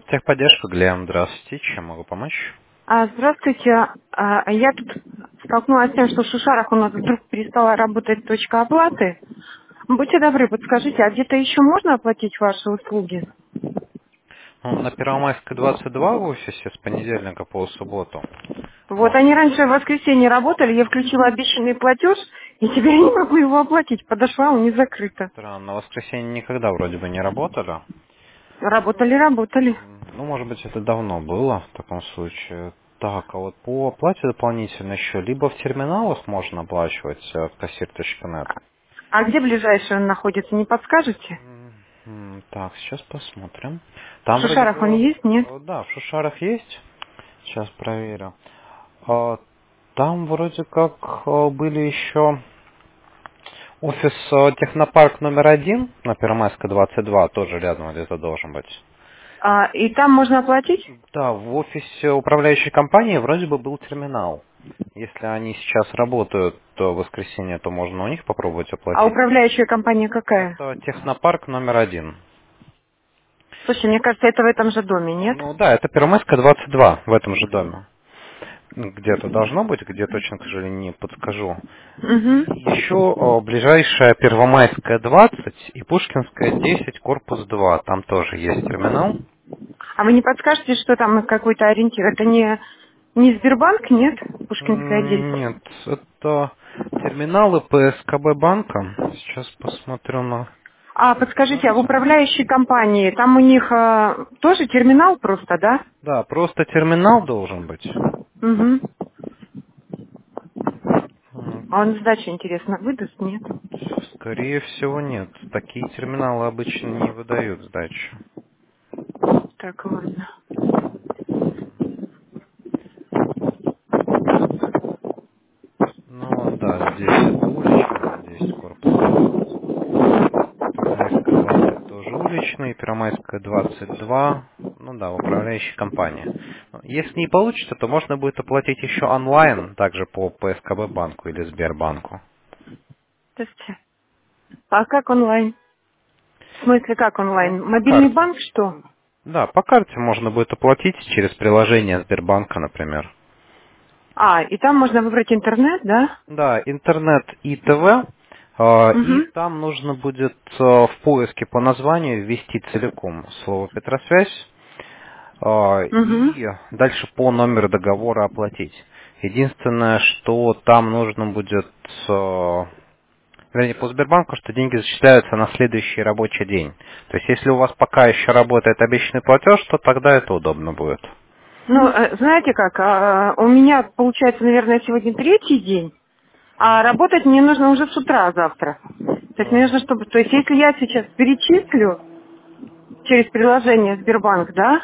Техподдержка, Глеб, здравствуйте, чем могу помочь? Здравствуйте. Я тут столкнулась с тем, что в Шушарах у нас вдруг перестала работать точка оплаты. Будьте добры, подскажите, а где-то еще можно оплатить ваши услуги? Ну, на Первомайской 22 в офисе с понедельника по субботу. Вот они Можно. раньше в воскресенье работали, я включила обещанный платеж, и теперь не могу его оплатить. Подошла, он не закрыто. Странно, в воскресенье никогда вроде бы не работали. Работали. Ну, может быть, это давно было в таком случае. Так, а вот по оплате дополнительно еще либо в терминалах можно оплачивать в кассир.нет. А где ближайший он находится, не подскажете? Так, сейчас посмотрим. В Там вроде Шушарах он бы, есть, нет? да, в Шушарах есть. Сейчас проверю. Там вроде как были еще офис Технопарк номер 1 на Первомайской 22, тоже рядом где-то должен быть. И там можно оплатить? Да, в офисе управляющей компании вроде бы был терминал. Если они сейчас работают в воскресенье, то можно у них попробовать А оплатить. управляющая компания какая? Это Технопарк номер 1. Слушай, мне кажется, это в этом же доме, нет? Ну да, это Первомайская 22 в этом же доме. Где-то должно быть, где точно, к сожалению, не подскажу. И Угу. еще ближайшая Первомайская 20 и Пушкинская 10, корпус 2. Там тоже есть терминал. А вы не подскажете, что там какой-то ориентир? Это не Сбербанк, нет? Пушкинская 10. Нет, это терминалы ПСКБ банка. Сейчас посмотрю на Подскажите, а в карте. управляющей компании, там у них тоже терминал просто, да? Да, просто терминал должен быть. Угу. М, А он сдачу, интересно, выдаст, нет? Скорее всего, нет. Такие терминалы обычно не выдают сдачу. Так, ладно. Ну, да, здесь это уличный, 10 корпус 2. Первомайская 20 тоже уличный, Первомайская 22, ну да, управляющая компания. Если не получится, то можно будет оплатить еще онлайн, также по ПСКБ банку или Сбербанку. Здравствуйте. А как онлайн? В смысле, как Ну, онлайн? по Мобильный карте. банк, что? Да, по карте можно будет оплатить через приложение Сбербанка, например. И там можно выбрать интернет, да? Да, интернет и ТВ, и Угу. там нужно будет в поиске по названию ввести целиком слово «Петросвязь», Угу. и дальше по номеру договора оплатить. Единственное, что там нужно будет, вернее, по Сбербанку, что деньги зачисляются на следующий рабочий день. То есть, если у вас пока еще работает обещанный платеж, то тогда это удобно будет. Ну, знаете как, у меня, получается, наверное, сегодня третий день, а работать мне нужно уже с утра завтра. То есть мне нужно, Мгм. чтобы... То есть если я сейчас перечислю через приложение Сбербанк, да,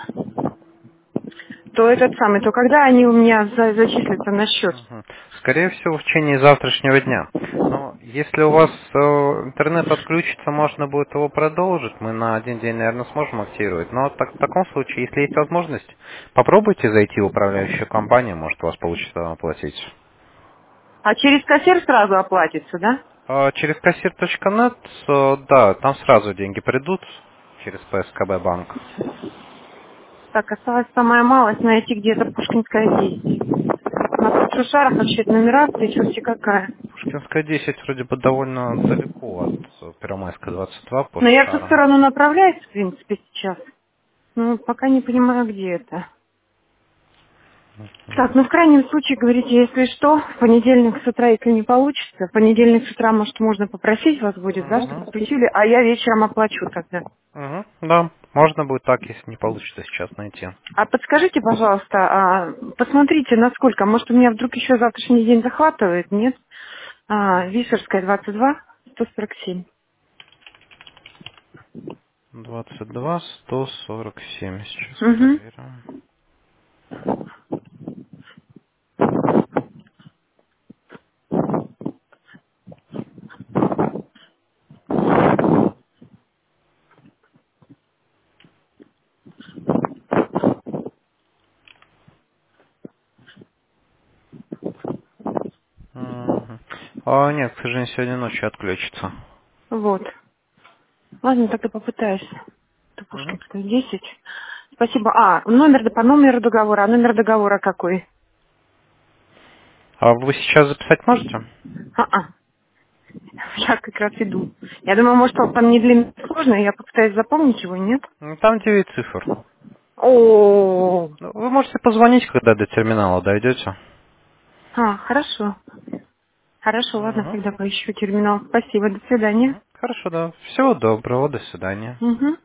то этот самый, то когда они у меня зачислятся на счет? Мгм. Скорее всего, в течение завтрашнего дня. Но если у вас интернет отключится, можно будет его продолжить. Мы на один день, наверное, сможем активировать. Но в таком случае, если есть возможность, попробуйте зайти в управляющую компанию, может, у вас получится оплатить. А через кассир сразу оплатится, да? Через кассир.нет, да, там сразу деньги придут через ПСКБ банк. Так, осталась самая малость найти где-то Пушкинская 10. На Шушарах вообще нумерация, черти какая. Пушкинская 10 вроде бы довольно далеко от Первомайской 22 по Но я в ту Шушарам. сторону направляюсь, в принципе, сейчас. Ну, пока не понимаю, где это. Так, ну в крайнем случае, говорите, если что, в понедельник с утра, если не получится, в понедельник с утра, может, можно попросить вас будет, да, чтобы Мгм. включили, а я вечером оплачу тогда. Да, можно будет так, если не получится сейчас найти. А подскажите, пожалуйста, посмотрите, насколько, может, у меня вдруг еще завтрашний день захватывает, нет? Вишерская, 22, 147. 22 147. Сейчас Угу. проверим. Мгм. Нет, к сожалению, сегодня ночью отключится. Вот. Ладно, тогда попытаюсь. Это Мгм. Пушкинская, 10. Спасибо. По номеру договора. А номер договора какой? А вы сейчас записать можете? А-а. Я как раз иду. Я думаю, может, он там не длинный, сложный, я попытаюсь запомнить его, нет? Ну, там 9 цифр. О, Ну, вы можете позвонить, когда до терминала дойдете. хорошо. Хорошо, ладно, Угу. тогда поищу терминал. Спасибо, до свидания. Хорошо, да. Всего доброго, до свидания. Угу.